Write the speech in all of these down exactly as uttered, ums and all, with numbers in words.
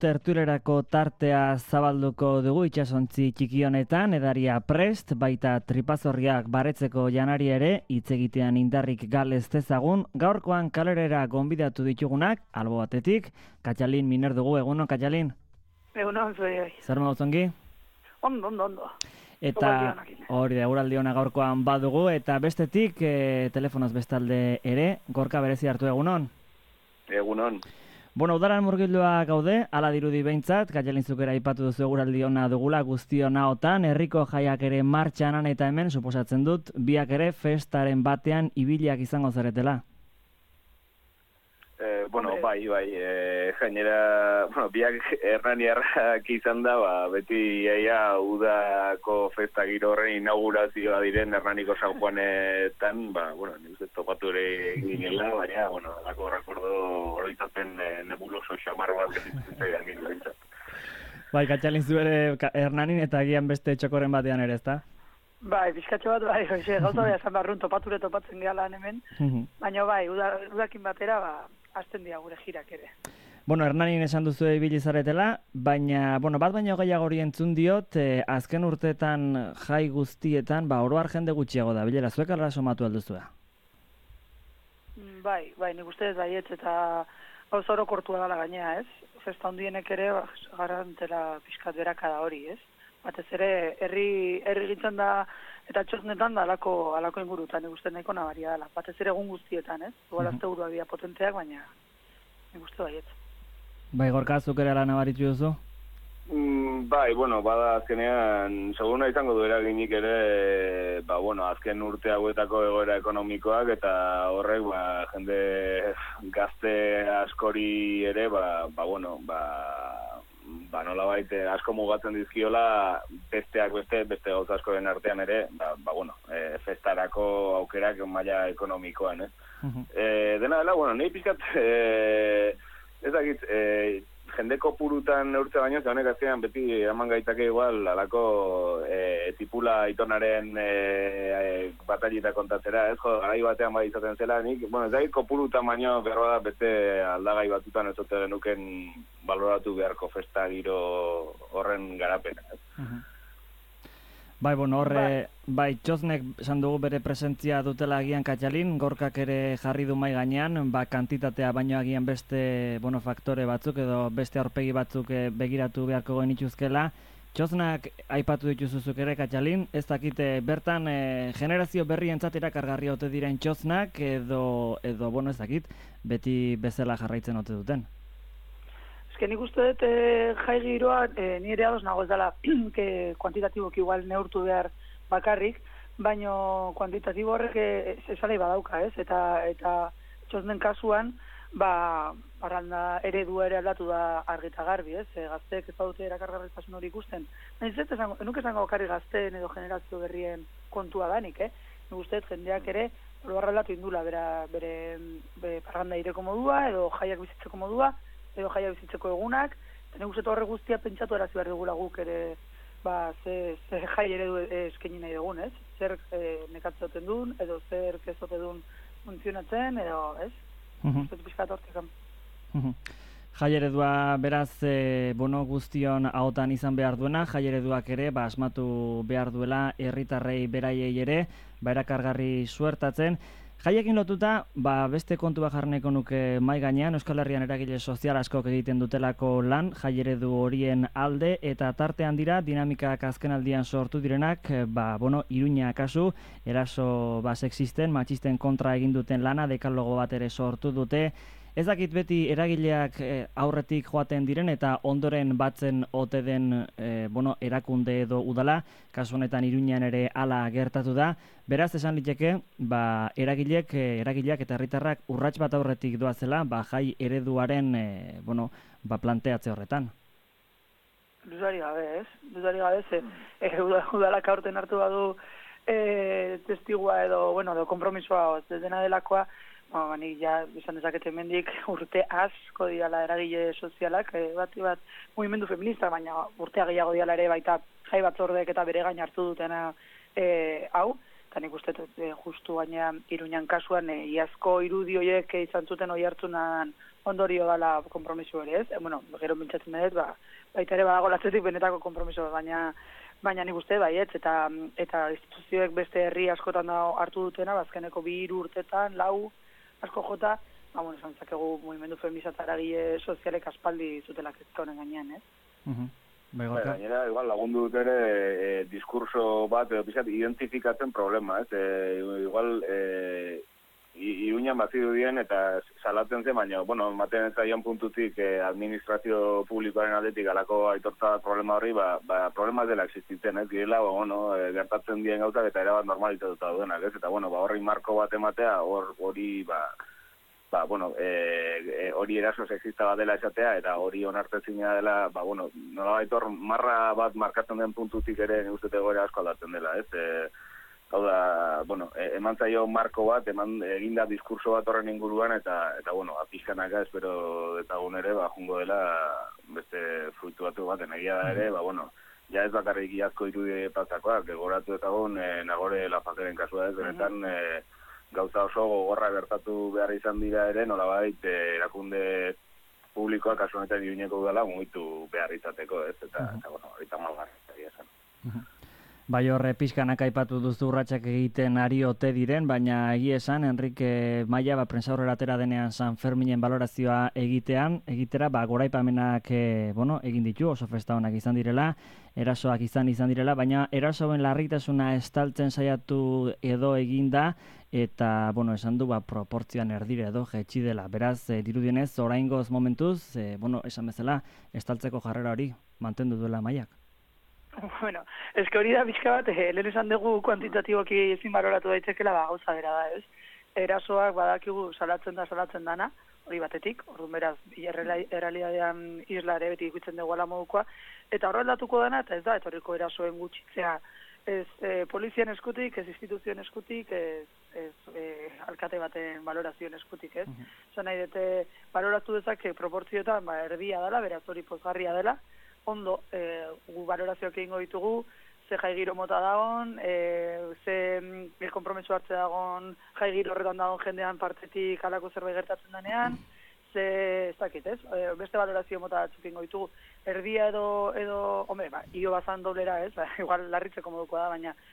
tertulerako tartea zabalduko dugu itsasontzi txiki honetan, edaria prest, baita tripazorriak baretzeko janari ere, hitz egitean indarrik gal ez dezagun. Gaurkoan kalerera gonbidatu ditugunak, albo batetik, Katxalin Miner dugu, egunon, Katxalin? Egunon, zuei. Zer modu zongi? Ondo, ondo, ondo. Eta hori da, eguraldi ona gaurkoan badugu, eta bestetik, e, telefonoz bestalde ere, Gorka berezi hartu egunon? Egunon. Bueno, udaran murgildua gaude, ala dirudi behintzat, Katxalin zukera aipatu duzu eguraldi ona dugula guztiona otan, herriko jaiak ere martxanan eta hemen, suposatzen dut, biak ere festaren batean ibiliak izango zaretela. Eh, bueno, bai, bai, eh, gainera, bueno, biak Hernaniarrak izan da, ba, beti iaia udako festa giro horren inaugurazioa diren Hernaniko San Juanetan, ba, bueno, nik ez topatu ere ginela, baina, bueno, lako rekordo oroitzapen eh, nebuloso xamar bat genitzen ginen. Bai, Katxalin zu ere Hernanin eta gian beste txokoren batean ere, ezta? Bai, bizkatxo bat, bai, hoxe, gauza behar zan barrun topature topatzen gehalan hemen, baina bai, udakin batera, ba, azten dira gure jirak ere. Bueno, Hernanin esan duzu ibili zaretela, baina, bueno, bat baino gehiago hori entzun diot, eh, azken urteetan jai guztietan, ba, oroar jende gutxiago da, bilera, zuek alra somatu alduzua? Bai, bai, nik uste ez baietz eta gauza oro kortua dala gainea, ez? Festa handienek ere, ba, garantela pixkat beraka da hori, ez? Batez ere, herri, herri gintzen da, eta txosnetan da alako, alako ingurutan, nik uste nahiko nabaria dela. Batez ere egun guztietan, ez? Igual azte burua bia potenteak, baina nik uste baiet. Bai, Gorka, zuk ere ala nabaritu duzu? Mm, bai, bueno, bada azkenean, seguna izango du eraginik ere, ba, bueno, azken urte hauetako egoera ekonomikoak, eta horrek, ba, jende gazte askori ere, ba, ba bueno, ba, ba, nola baite, asko mugatzen dizkiola, besteak beste, beste gauza askoren artean ere, ba, ba bueno, e, festarako aukerak maila ekonomikoan, eh? Uh-huh. E, dena dela, bueno, nahi pizkat, e, ez dakit, e, jendeko purutan neurtze baino, ze honek azkenean beti eman gaitake igual, alako e, tipula itonaren e, e, batalita kontatzera, ez jo, gai batean bai izaten zela, nik, bueno, ez dakit kopurutan baino berroa da bete aldagai batutan ez ote denuken baloratu beharko festa giro horren garapena. Uh-huh. Bai, bueno, horre, bai, txosnek esan dugu bere presentzia dutela agian Katxalin, Gorkak ere jarri du mai gainean, ba, kantitatea baino agian beste, bueno, faktore batzuk edo beste aurpegi batzuk begiratu beharko genituzkela. Txosnak aipatu dituzuzuk ere, Katxalin, ez dakite bertan e, generazio berrientzat erakargarri ote diren txosnak edo, edo, bueno, ez dakit, beti bezala jarraitzen ote duten. Nik uste dut e, jai giroa e, nire ados nago ez dela que kuantitatiboki igual neurtu behar bakarrik, baino kuantitatibo horrek esalei badauka, ez? Eta eta txosnen kasuan, ba, arranda eredua ere aldatu da argita garbi, ez? E, gazteek ez badute erakargarritasun hori ikusten. Baina ez esango, enuk esango bakarrik gazteen edo generazio berrien kontua danik, eh? Nik uste dut jendeak ere oroar aldatu indula bera, bere, bere parranda ireko modua edo jaiak bizitzeko modua, edo jaia bizitzeko egunak, eta nik uste horre guztia pentsatu erazi behar dugula guk ere, ba, ze, ze jai ere du eskaini nahi dugun, ez? Zer e, nekatzoten duen, edo zer kezote duen funtzionatzen, edo, ez? Uh-huh. Uste pixkat hortik. Uh-huh. Jai eredua beraz, e, bono guztion ahotan izan behar duena, jai ereduak ere, ba, asmatu behar duela herritarrei beraiei ere, ba, erakargarri suertatzen. Jaiekin lotuta, ba, beste kontua jarneko nuke mai gainean, Euskal Herrian eragile sozial askok egiten dutelako lan, jai eredu horien alde, eta tartean dira, dinamikak azkenaldian sortu direnak, ba, bueno, Iruña kasu, eraso ba, sexisten, matxisten kontra egin duten lana, dekalogo bat ere sortu dute. Ez dakit beti eragileak e, aurretik joaten diren eta ondoren batzen ote den e, bueno, erakunde edo udala, kasu honetan Iruñean ere hala gertatu da. Beraz, esan liteke, ba, eragileak, eragileak eta herritarrak urrats bat aurretik doazela, ba, jai ereduaren e, bueno, ba, planteatze horretan. Duzari gabe, ez? Duzari gabe, ze, e, udalak aurten hartu badu e, testigua edo, bueno, edo kompromisoa, ez dena delakoa, ba, bani, ja, izan dezakete mendik urte asko diala eragile sozialak, e, bat, bat, mugimendu feminista, baina urtea gehiago diala ere baita jai batzordek eta bere gain hartu dutena e, hau, eta nik uste e, justu baina Iruñan kasuan e, iazko irudi horiek izan zuten hori hartzunan ondorio dala konpromiso hori, ez? E, bueno, gero mintzatzen dut, ba, baita ere badago latzetik benetako konpromiso, baina baina nik uste baietz, eta eta instituzioek beste herri askotan da hartu dutena, bazkeneko bi hiru urtetan, lau asko jota, ba, bueno, esan zakegu mugimendu feminista eragile sozialek aspaldi zutelak ez honen gainean, ez? Uh-huh. Bai, gainera, igual, lagundu dut ere e, diskurso bat, edo pixat, identifikatzen problema, ez? E, igual, e, Iruñan bazidu dien eta salatzen zen, baina, bueno, maten ez zaion puntutik eh, administrazio publikoaren aldetik alako aitortza problema horri, ba, ba problema dela existitzen, ez? Girela, ba, bueno, e, gertatzen dien gauzak eta erabat normalizatuta duenak, ez? Eta, bueno, ba, horri marko bat ematea, hor, hori, ba, ba, bueno, e, hori eraso sexista bat dela esatea, eta hori onartezina dela, ba, bueno, nola baitor, marra bat markatzen den puntutik ere, ustete goera asko aldatzen dela, ez? E, Hau da, bueno, eman zaio marko bat, eman eginda diskurso bat horren inguruan, eta, eta bueno, apizkanaka espero detagun ere, ba, jungo dela beste fruitu batu baten egia da ere, ba, bueno, ja ez bakarrik iazko irudi patzakoak, goratu detagun e, Nagore Lafakeren kasua ez, benetan e, gauza oso gogorra gertatu behar izan dira ere, nolabait e, erakunde publikoak kasu honetan Iruñeko udala mugitu behar izateko, ez, eta, uh-huh. eta bueno, horita malgarra egia esan. Uh-huh. Bai horre pixkanak aipatu duzu urratsak egiten ari ote diren, baina egia esan, Enrique Maia, ba, prensa horrela atera denean San Ferminen balorazioa egitean, egitera, ba, goraipamenak e, bueno, egin ditu, oso festa honak izan direla, erasoak izan izan direla, baina erasoen larritasuna estaltzen saiatu edo eginda, eta, bueno, esan du, ba, proportzioan erdire edo jetxi dela. Beraz, e, dirudienez, oraingoz momentuz, e, bueno, esan bezala, estaltzeko jarrera hori mantendu duela Maiak. Bueno, eske hori da bizka bat, eh, lehen esan dugu kuantitatiboki ezin baloratu daitekela, ba, gauza bera da, ez? Erasoak badakigu salatzen da, salatzen dana, hori batetik, orduan beraz, errealidadean isla ere beti ikutzen dugu ala modukoa, eta horrelatuko dena, eta ez da, etorriko erasoen gutxitzea, ez e, polizian eskutik, ez instituzioen eskutik, ez, ez e, alkate baten valorazioen eskutik, ez? Uh-huh. Zan nahi dute, valoratu dezake proportzioetan, ba, erdia dela, beraz hori pozgarria dela, ondo, e, gu valorazioak egingo ditugu, ze jai giro mota dagon, e, ze el kompromiso hartze dagon, jai giro horretan dagon jendean partetik alako zerbait gertatzen denean, ze, ez dakit, ez? E, beste valorazio mota batzuk egingo ditugu. Erdia edo, edo, hombre, ba, io bazan doblera, ez? Ba, igual larritzeko modukoa da, baina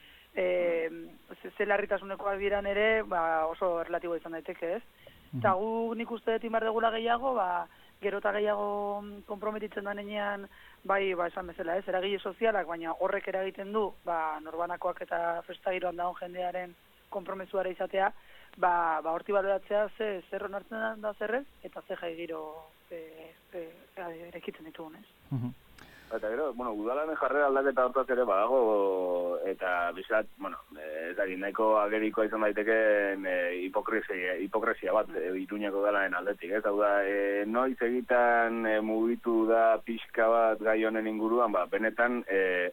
e, ze, ze larritasunekoak diran ere, ba, oso relatibo izan daiteke, ez? Eta gu nik uste dut inbar degula gehiago, ba, gero eta gehiago konprometitzen denean, bai, ba, esan bezala, ez, eragile sozialak, baina horrek eragiten du, ba, norbanakoak eta festa giroan dagoen jendearen konpromesuara izatea, ba, ba horti baloratzea ze zer onartzen da zerrez, eta ze jai giro e, e, erekitzen ditugun, ez. Uh-huh. Eta gero, bueno, udalanen jarrera aldaketa hortaz ere badago, eta bizat, bueno, ez da, nahiko agerikoa izan daiteken e, hipokresia, hipokresia bat e, Iruñeko udalanen aldetik, ez? Hau da, e, noiz egitan e, mugitu da pixka bat gai honen inguruan, ba, benetan, e,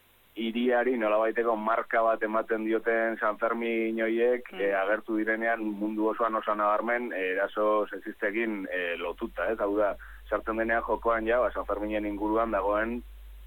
hiriari nolabaiteko marka bat ematen dioten San Fermin hoiek mm. e, agertu direnean mundu osoan oso nabarmen e, eraso sexistekin e, lotuta, ez? Hau da, sartzen denean jokoan ja, ba, San Ferminen inguruan dagoen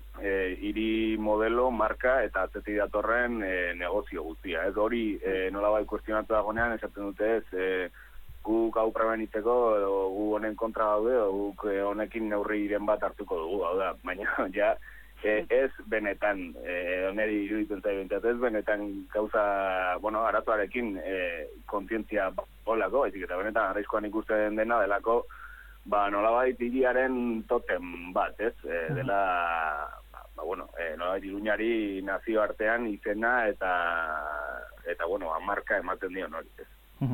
e, hiri modelo, marka eta atzetik datorren e, negozio guztia. Ez hori e, nolabait kuestionatu dagoenean, esaten dute ez, e, guk hau prebenitzeko, edo gu honen kontra gaude, edo guk e, honekin neurriren bat hartuko dugu, hau da, baina ja, e, ez benetan, e, oneri iruditzen zai bentzat, ez benetan gauza, bueno, arazoarekin e, kontzientzia holako, baizik eta benetan arraizkoan ikusten dena delako, ba, nolabait hiriaren totem bat, ez? E, dela, ba, ba, bueno, e, nolabait Iruñari nazio artean izena eta, eta bueno, marka ematen dio hori, ez?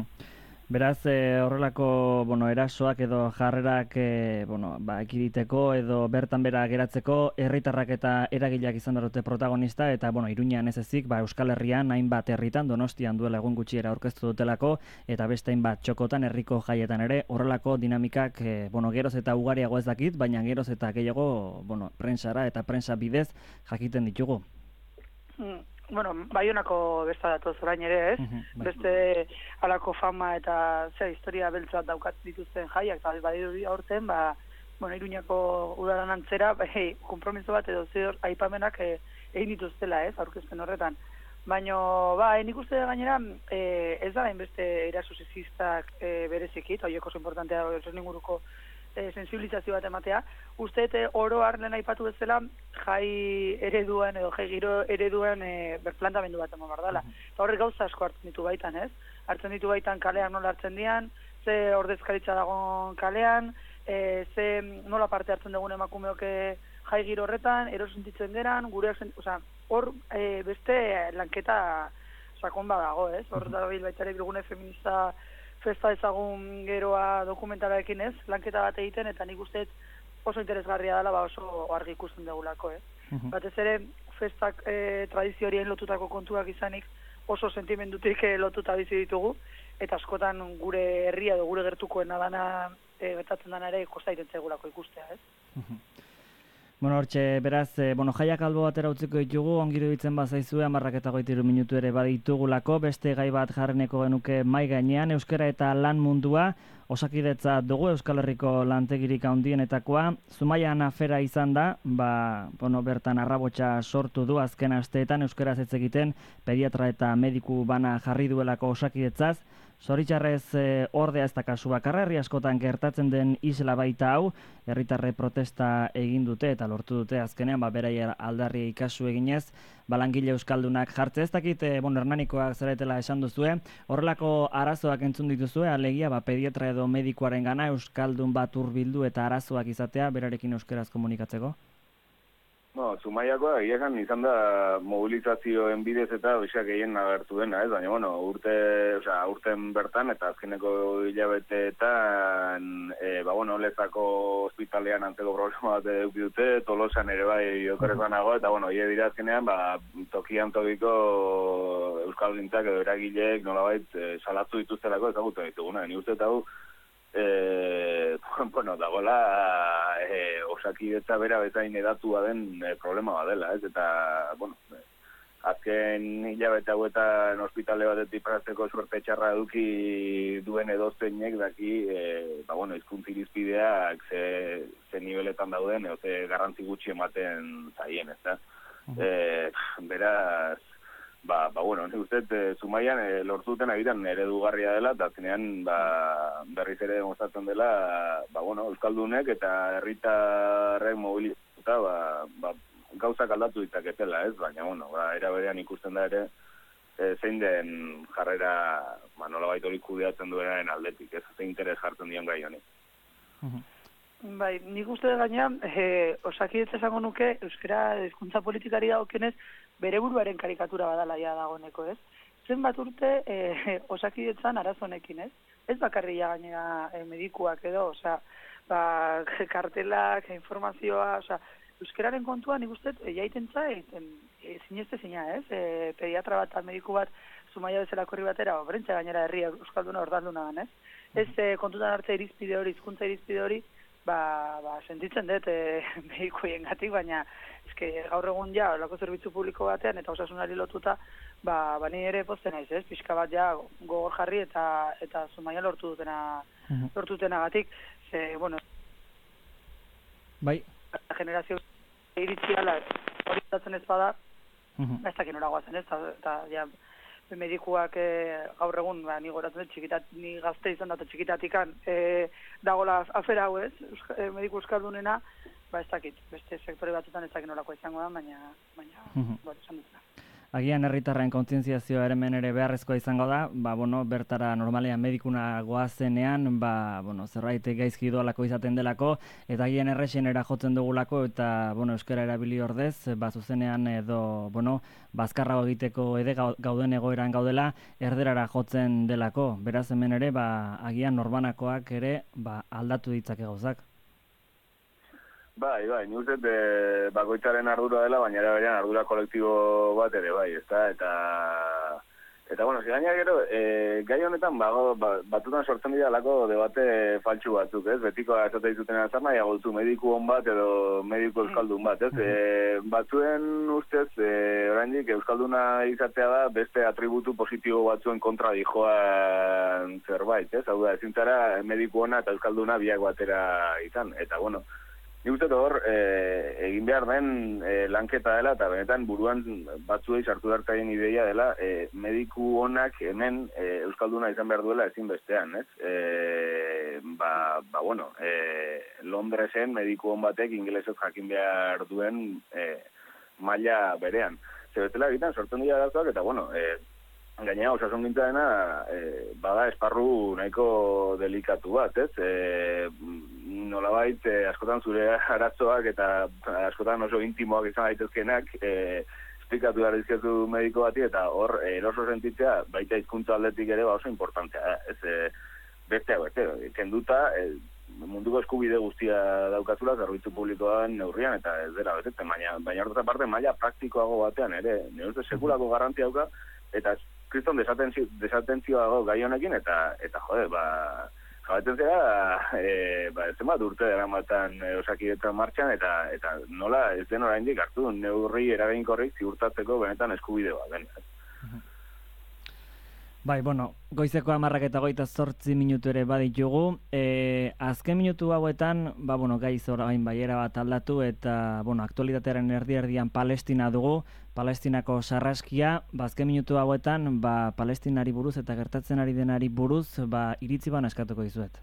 Beraz, e, horrelako, bueno, erasoak edo jarrerak, e, bueno, ba, ekiditeko edo bertan bera geratzeko herritarrak eta eragileak izan dute protagonista, eta, bueno, Iruñan ez ezik, ba, Euskal Herrian hainbat herritan, Donostian duela egun gutxiera aurkeztu dutelako, eta beste hainbat txokotan, herriko jaietan ere, horrelako dinamikak, e, bueno, geroz eta ugariago ez dakit, baina geroz eta gehiago, bueno, prensara eta prensa bidez jakiten ditugu. Mm. Bueno, Baionako besta datoz orain ere, ez? Uh-huh, beste alako fama eta zer historia beltzat daukat dituzten jaiak, eta badirudi aurten, ba, bueno, Iruñako udaran antzera, bai, konpromiso bat edo zer aipamenak e, egin dituztela, ez? Aurkezpen horretan. Baina, ba, nik uste gainera, e, ez da hainbeste eraso sexistak e, bereziki, eta horiek oso importantea da, oso ninguruko e, sensibilizazio bat ematea. Uste, e, oro har lehen aipatu bezala, jai ereduan edo jai giro ereduan e, berplantamendu bat eman bardala. Eta horrek gauza asko hartzen ditu baitan, ez? Hartzen ditu baitan kalean nola hartzen dian, ze ordezkaritza dagoen kalean, e, ze nola parte hartzen dugun emakumeok jai giro horretan, erosentitzen geran, gure, oza, hor e, beste lanketa sakon badago, ez? Hor da bil baitare bilgune feminista festa ezagun geroa dokumentalarekin, ez? Lanketa bat egiten, eta nik uste oso interesgarria dela, ba oso argi ikusten dugulako, ez? Uh-huh. Batez ere, festak e, tradizio horien lotutako kontuak izanik oso sentimendutik e, lotuta bizi ditugu, eta askotan gure herria edo gure gertukoen adana e, betatzen dana ere kosta irentzegulako ikustea, ez? Uh-huh. Bueno, hortxe, beraz, eh, bueno, jaiak albo batera utziko ditugu, ongiru ditzen bazaizue, amarrak eta goitiru minutu ere baditugulako, beste gai bat jarreneko genuke mai gainean, euskara eta lan mundua, osakidetza dugu Euskal Herriko lantegirik handienetakoa, Zumaian afera izan da, ba, bueno, bertan arrabotsa sortu du azken asteetan euskaraz hitz egiten, pediatra eta mediku bana jarri duelako osakidetzaz, Zoritxarrez e, ordea ez da kasu bakarra, herri askotan gertatzen den isla baita hau, herritarre protesta egin dute eta lortu dute azkenean, ba, beraia aldarri ikasu eginez, balangile euskaldunak jartze ez dakit, e, bueno, hernanikoak zaretela esan duzue, horrelako arazoak entzun dituzue, alegia, ba, pediatra edo medikuaren gana euskaldun bat hurbildu eta arazoak izatea, berarekin euskeraz komunikatzeko? No, Zumaiakoa egiakan izan da mobilizazioen bidez eta bixak egin agertu dena, ez? Baina, bueno, urte, osea, urten bertan eta azkeneko hilabeteetan, e, ba, bueno, Lezako ospitalean antzeko problema bat eduki dute, Tolosan ere bai okerrezan nago, eta, bueno, hile dira azkenean, ba, tokian tokiko euskalduntak edo eragileek nolabait e, salatu dituztelako ezagutu dituguna. Ni uste eta hau, E, bueno, dagoela e, osakidetza bera bezain edatua den e, problema bat dela, ez? Eta, bueno, azken hilabete hauetan ospitale batetik prazteko suerte txarra eduki duen edozteinek daki, e, ba, bueno, hizkuntza irizpideak ze, ze niveletan dauden, edo ze garrantzi gutxi ematen zaien, ez da? E, beraz, Ba, ba, bueno, nik uste, e, Zumaian e, lortuten egiten eredugarria dela, eta azkenean ba, berriz ere demostratzen dela, ba, bueno, euskaldunek eta herritarrek mobilizatuta, ba, ba, gauzak aldatu ditzaketela, ez? Baina, bueno, ba, era berean ikusten da ere, e, zein den jarrera, ba, nolabait hori kudeatzen duenaren aldetik, ez? Zein interes jartzen dion gai honi. Uh-huh. Bai, nik uste gaina, e, osakidetza esango nuke, euskara hizkuntza politikari dagokionez, bere buruaren karikatura badala ja dagoeneko, ez? Zenbat urte e, osakidetzan arazonekin, ez? Ez bakarria gainera e, medikuak edo, osea, ba, kartelak, informazioa, osea, euskararen kontuan nik uste e, jaiten zait, e, zinezte zina, ez? E, pediatra bat, mediku bat, Zumaia bezalako herri batera, obrentza gainera herria euskalduna ordalduna dan, ez? Ez e, kontutan hartza irizpide hori, hizkuntza irizpide hori, ba, ba, sentitzen dut e, medikuien gatik, baina eske gaur egun ja, lako zerbitzu publiko batean eta osasunari lotuta, ba, bani ere pozten naiz, ez? Pixka bat ja gogor jarri eta eta Zumaia lortu dutena, uh-huh. lortu dutenagatik, ze, bueno, bai, generazio iritziala hori datzen ez bada, uh-huh. ez dakin horagoazen, ez? Eta, ja, medikuak e, gaur egun, ba, ni goratzen txikitat, ni gazte izan dut txikitatikan, e, dagoela afera hau, ez? Euska, e, mediku euskaldunena, ba ez dakit, beste sektore batzutan ez dakit nolako izango da, baina, baina, uh-huh. bueno, esan dutena. Agian herritarren kontzientziazioa hemen ere beharrezkoa izango da, ba, bueno, bertara normalean medikuna goazenean, ba, bueno, zerbait gaizki doalako izaten delako, eta agian errexenera jotzen dugulako, eta, bueno, euskara erabili ordez, ba, zuzenean edo, bueno, bazkarrago egiteko ede gauden egoeran gaudela, erderara jotzen delako. Beraz hemen ere, ba, agian norbanakoak ere, ba, aldatu ditzake gauzak. Bai, bai, ni uste e, bakoitzaren ardura dela, baina ere berean ardura kolektibo bat ere bai, ezta? Eta, eta bueno, zigaina gero, e, gai honetan bago, ba, batutan sortzen dira lako debate faltsu batzuk, ez? Betiko esate dituten azar nahi agotu mediku hon bat edo mediku euskaldun bat, ez? E, batzuen ustez, e, oraindik euskalduna izatea da beste atributu positibo batzuen kontra dijoan zerbait, ez? Hau da, ezintzara mediku hona eta euskalduna biak batera izan, eta bueno, Nik uste hor, e, egin behar den e, lanketa dela, eta benetan buruan batzuei sartu dartaien ideia dela, e, mediku honak hemen e, Euskalduna izan behar duela ezin bestean, ez? E, ba, ba, bueno, e, Londresen mediku hon batek ingelesez jakin behar duen e, maila berean. Zebetela egiten, sortzen dira datuak, eta, bueno, e, gainera, osasun gintza dena, e, bada esparru nahiko delikatu bat, ez? E, nolabait, eh, askotan zure arazoak eta askotan oso intimoak izan daitezkenak eh, esplikatu behar dizkezu mediko bati, eta hor eh, eroso sentitzea baita hizkuntza aldetik ere ba oso importantea. Ez eh, beste hau, beste, kenduta eh, munduko eskubide guztia daukazula zerbitzu publikoan neurrian, eta ez dela betetzen, baina baina horretaz aparte maila praktikoago batean ere, nire uste sekulako garrantzia dauka, eta kriston desatentzio, desatentzioago gai honekin, eta, eta jode, ba, jabetzen zera, e, ba, ez zenbat urte eramatan e, Osakidetzan martxan, eta eta nola ez den oraindik hartu neurri eraginkorrik ziurtatzeko benetan eskubide bat den. Bai, bueno, goizeko hamarrak eta goita zortzi minutu ere baditugu. E, azken minutu hauetan, ba, bueno, gai zorain baiera bat aldatu, eta, bueno, aktualitatearen erdi-erdian Palestina dugu, Palestinako sarraskia, ba, azken minutu hauetan, ba, Palestinari buruz eta gertatzen ari denari buruz, ba, iritzi ban eskatuko dizuet.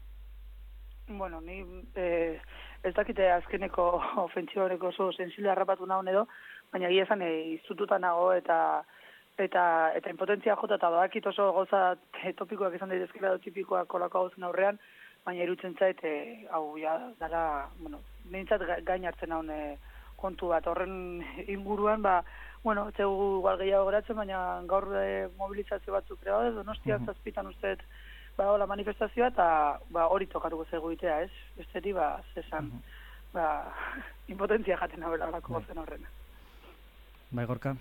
Bueno, ni eh, ez dakite azkeneko ofentsiboreko oso sensible harrapatu nahun edo, baina egia esan eh, izututa nago eta eta eta impotentzia jota eta badakit oso gauza topikoak izan daitezkela edo tipikoak kolako gauzen aurrean, baina irutzen zait eh, hau ja dara, bueno, behintzat gain hartzen haun eh, kontu bat horren inguruan, ba, bueno, etzegu igual gehiago geratzen, baina gaur eh, mobilizazio batzuk ere bada, Donostian uh-huh. zazpitan usteet ba, hola manifestazioa, eta ba, hori tokatuko zego itea, ez? Besteri, ba, zesan, uh-huh. ba, impotentzia jaten abela lako gozen horren. Bai, Gorka?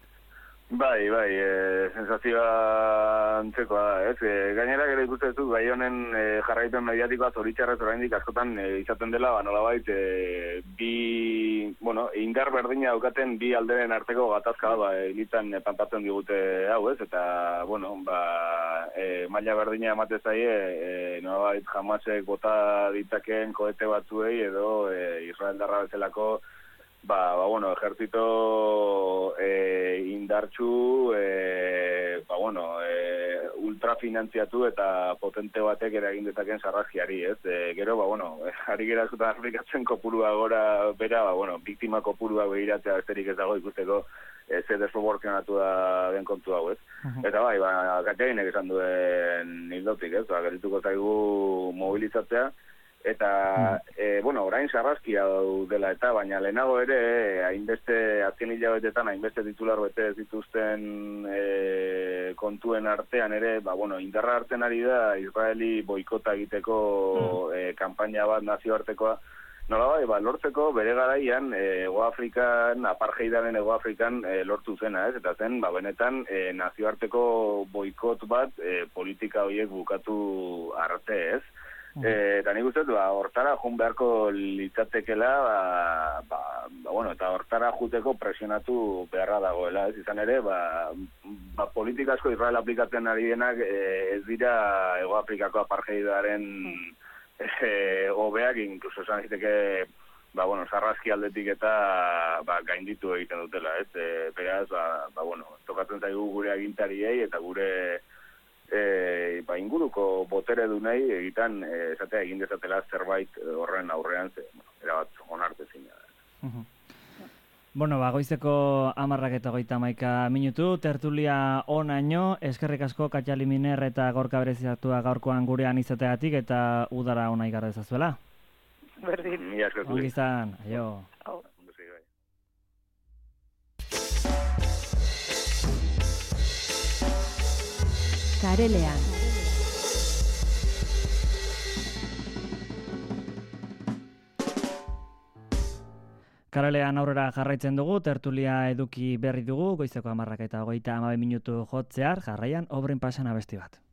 Bai, bai, e, sensazioa antzekoa da, ez? E, gainera gero ikusten zu, gai honen e, jarraipen mediatikoa zoritxarrez oraindik askotan e, izaten dela, ba, nolabait, e, bi, bueno, indar berdina daukaten bi alderen arteko gatazka da, ba, elitan e, pantatzen digute hau, ez? Eta, bueno, ba, e, maila berdina emate zaie, e, nolabait, Hamasek bota ditzakeen koete batzuei edo e, Israel darra bezalako, Ba, ba, bueno, ejertzito eh, indartxu, eh, ba, bueno, eh, ultrafinantziatu eta potente batek eragin dezaken sarraskiari, ez? E, gero, ba, bueno, ari gera eskutan aplikatzen kopurua gora bera, ba, bueno, biktima kopurua behiratzea besterik ez dago ikusteko e, ze desproportzionatu da den kontu hau, ez? Uh-huh. Eta bai, ba, Katjainek esan duen hildotik, ez? Ba, gerituko zaigu mobilizatzea, eta, e, bueno, orain sarraskia dela eta, baina lehenago ere, hainbeste, azken hilabetetan, hainbeste titular bete zituzten e, kontuen artean ere, ba, bueno, indarra hartzen ari da, Israeli boikota egiteko mm. e, kanpaina bat nazioartekoa, nola bai, ba, lortzeko bere garaian, Ego Afrikan, apartheidaren Ego Afrikan e, lortu zena, ez? Eta zen, ba, benetan, e, nazioarteko boikot bat e, politika horiek bukatu arte, ez? E, eta nik uste, ba, hortara jun beharko litzatekela, ba, ba, ba, bueno, eta hortara juteko presionatu beharra dagoela, ez izan ere, ba, ba, politika asko Israel aplikatzen ari denak e, ez dira Ego Afrikako apartheidaren e, hobeak, inkluso esan egiteke, ba, bueno, sarraski aldetik eta ba, gainditu egiten dutela, ez? E, beraz, ba, ba, bueno, tokatzen zaigu gure agintariei eta gure E, ba, inguruko botere dunei egiten e, esatea egin dezatela zerbait horren aurrean ze, bueno, erabat onartezina da. Uh-huh. Bueno, ba, goizeko hamarrak eta goita hamaika minutu, tertulia onaino, eskerrik asko Katjali Miner eta Gorka bereziatua gaurkoan gurean izateagatik eta udara ona igar dezazuela. Berdin. Ongi izan, aio. Oh. Karelean. Karelean aurrera jarraitzen dugu, tertulia eduki berri dugu, goizeko hamarrak eta hogeita hamabi minutu jotzear, jarraian obren pasan abesti bat.